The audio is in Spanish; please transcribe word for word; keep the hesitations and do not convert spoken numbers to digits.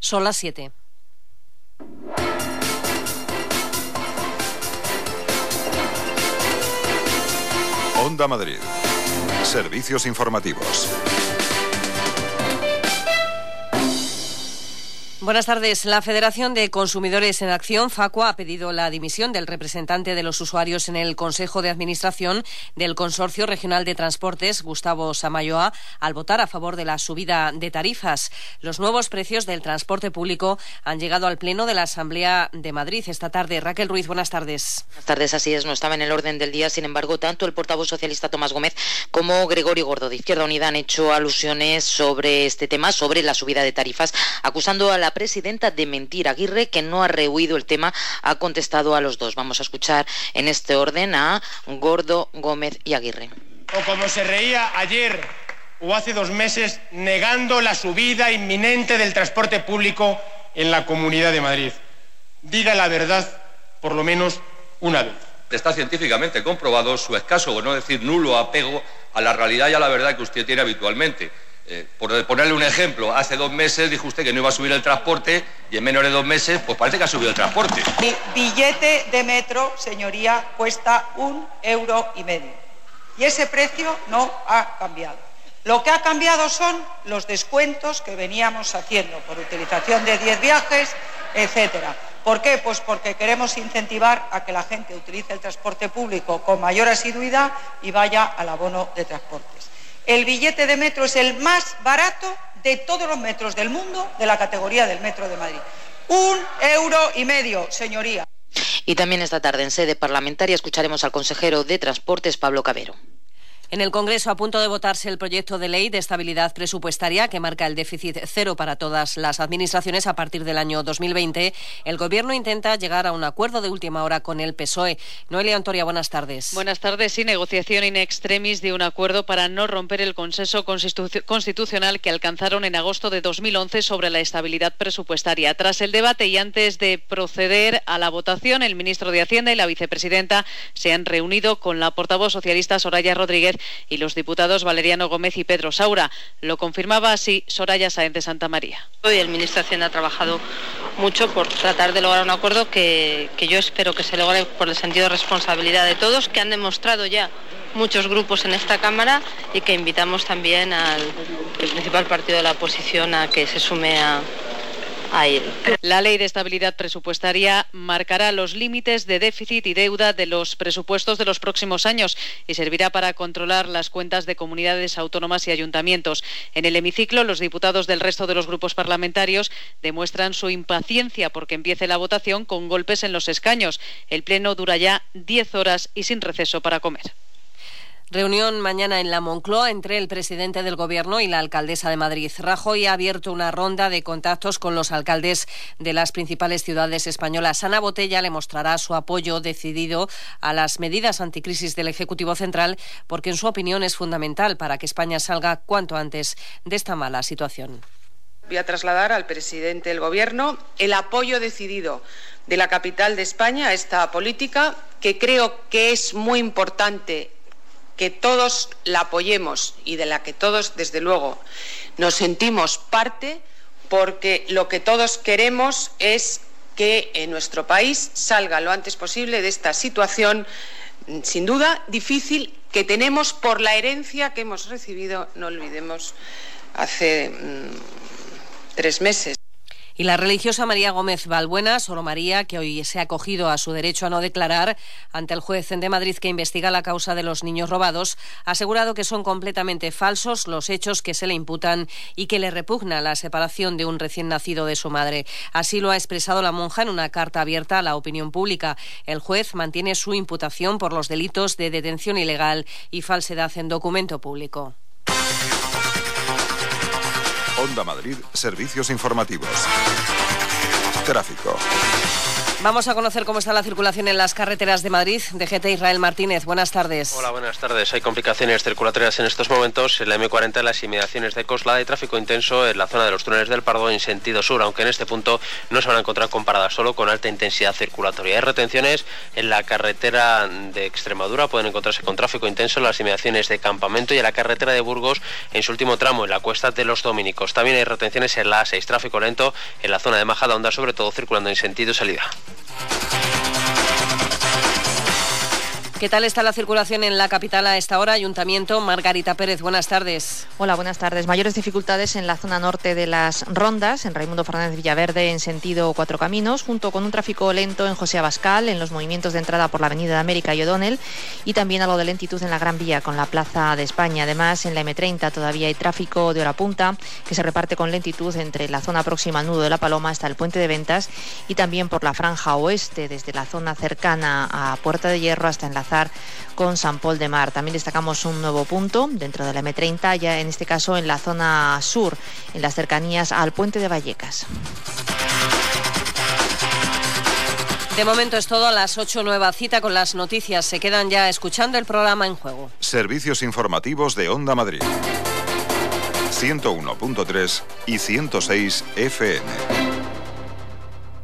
Son las siete. Onda Madrid. Servicios informativos. Buenas tardes. La Federación de Consumidores en Acción, FACUA, ha pedido la dimisión del representante de los usuarios en el Consejo de Administración del Consorcio Regional de Transportes, Gustavo Samayoa, al votar a favor de la subida de tarifas. Los nuevos precios del transporte público han llegado al Pleno de la Asamblea de Madrid esta tarde. Raquel Ruiz, buenas tardes. Buenas tardes, así es, no estaba en el orden del día. Sin embargo, tanto el portavoz socialista Tomás Gómez como Gregorio Gordo de Izquierda Unida han hecho alusiones sobre este tema, sobre la subida de tarifas, acusando a la presidenta de mentir. Aguirre, que no ha rehuido el tema, ha contestado a los dos. Vamos a escuchar en este orden a Gordo, Gómez y Aguirre. O como se reía ayer o hace dos meses negando la subida inminente del transporte público en la Comunidad de Madrid. Diga la verdad por lo menos una vez. Está científicamente comprobado su escaso, por no decir nulo, apego a la realidad y a la verdad que usted tiene habitualmente. Eh, por ponerle un ejemplo, hace dos meses dijo usted que no iba a subir el transporte y en menos de dos meses pues parece que ha subido el transporte. Mi billete de metro, señoría, cuesta un euro y medio y ese precio no ha cambiado. Lo que ha cambiado son los descuentos que veníamos haciendo por utilización de diez viajes, etcétera. ¿Por qué? Pues porque queremos incentivar a que la gente utilice el transporte público con mayor asiduidad y vaya al abono de transportes. El billete de metro es el más barato de todos los metros del mundo de la categoría del Metro de Madrid. Un euro y medio, señoría. Y también esta tarde en sede parlamentaria escucharemos al consejero de Transportes, Pablo Cabero. En el Congreso, a punto de votarse el proyecto de ley de estabilidad presupuestaria que marca el déficit cero para todas las administraciones a partir del año dos mil veinte, el Gobierno intenta llegar a un acuerdo de última hora con el P S O E. Noelia Antoria, buenas tardes. Buenas tardes. Sí, negociación in extremis de un acuerdo para no romper el consenso constitu- constitucional que alcanzaron en agosto de dos mil once sobre la estabilidad presupuestaria. Tras el debate y antes de proceder a la votación, el ministro de Hacienda y la vicepresidenta se han reunido con la portavoz socialista Soraya Rodríguez y los diputados Valeriano Gómez y Pedro Saura. Lo confirmaba así Soraya Sáenz de Santa María. Hoy el ministro de Hacienda ha trabajado mucho por tratar de lograr un acuerdo que, que yo espero que se logre por el sentido de responsabilidad de todos, que han demostrado ya muchos grupos en esta Cámara y que invitamos también al principal partido de la oposición a que se sume a a él. La Ley de Estabilidad Presupuestaria marcará los límites de déficit y deuda de los presupuestos de los próximos años y servirá para controlar las cuentas de comunidades autónomas y ayuntamientos. En el hemiciclo, los diputados del resto de los grupos parlamentarios demuestran su impaciencia porque empiece la votación con golpes en los escaños. El pleno dura ya diez horas y sin receso para comer. Reunión mañana en la Moncloa entre el presidente del Gobierno y la alcaldesa de Madrid. Rajoy ha abierto una ronda de contactos con los alcaldes de las principales ciudades españolas. Ana Botella le mostrará su apoyo decidido a las medidas anticrisis del Ejecutivo Central porque, en su opinión, es fundamental para que España salga cuanto antes de esta mala situación. Voy a trasladar al presidente del Gobierno el apoyo decidido de la capital de España a esta política, que creo que es muy importante que todos la apoyemos y de la que todos, desde luego, nos sentimos parte, porque lo que todos queremos es que en nuestro país salga lo antes posible de esta situación, sin duda, difícil, que tenemos por la herencia que hemos recibido, no olvidemos, hace mmm, tres meses. Y la religiosa María Gómez Balbuena, Sor María, que hoy se ha acogido a su derecho a no declarar ante el juez de Madrid que investiga la causa de los niños robados, ha asegurado que son completamente falsos los hechos que se le imputan y que le repugna la separación de un recién nacido de su madre. Así lo ha expresado la monja en una carta abierta a la opinión pública. El juez mantiene su imputación por los delitos de detención ilegal y falsedad en documento público. Onda Madrid, servicios informativos. Tráfico. Vamos a conocer cómo está la circulación en las carreteras de Madrid. D G T Israel Martínez, buenas tardes. Hola, buenas tardes. Hay complicaciones circulatorias en estos momentos en la eme cuarenta, en las inmediaciones de Coslada, y tráfico intenso en la zona de los túneles del Pardo en sentido sur, aunque en este punto no se van a encontrar con paradas, solo con alta intensidad circulatoria. Hay retenciones en la carretera de Extremadura, pueden encontrarse con tráfico intenso en las inmediaciones de Campamento, y en la carretera de Burgos en su último tramo, en la Cuesta de los Dominicos. También hay retenciones en la A seis, tráfico lento en la zona de Majadahonda, sobre todo circulando en sentido salida. ¿Qué tal está la circulación en la capital a esta hora? Ayuntamiento, Margarita Pérez, buenas tardes. Hola, buenas tardes. Mayores dificultades en la zona norte de las Rondas, en Raimundo Fernández Villaverde, en sentido Cuatro Caminos, junto con un tráfico lento en José Abascal, en los movimientos de entrada por la avenida de América y O'Donnell, y también algo de lentitud en la Gran Vía, con la Plaza de España. Además, en la eme treinta todavía hay tráfico de hora punta, que se reparte con lentitud entre la zona próxima al Nudo de la Paloma hasta el Puente de Ventas, y también por la franja oeste, desde la zona cercana a Puerta de Hierro hasta enlazar con San Pol de Mar. También destacamos un nuevo punto dentro de la eme treinta, ya en este caso en la zona sur, en las cercanías al Puente de Vallecas. De momento es todo. A las ocho, nueva cita con las noticias. Se quedan ya escuchando el programa En Juego. Servicios informativos de Onda Madrid. ciento uno punto tres y ciento seis efe eme.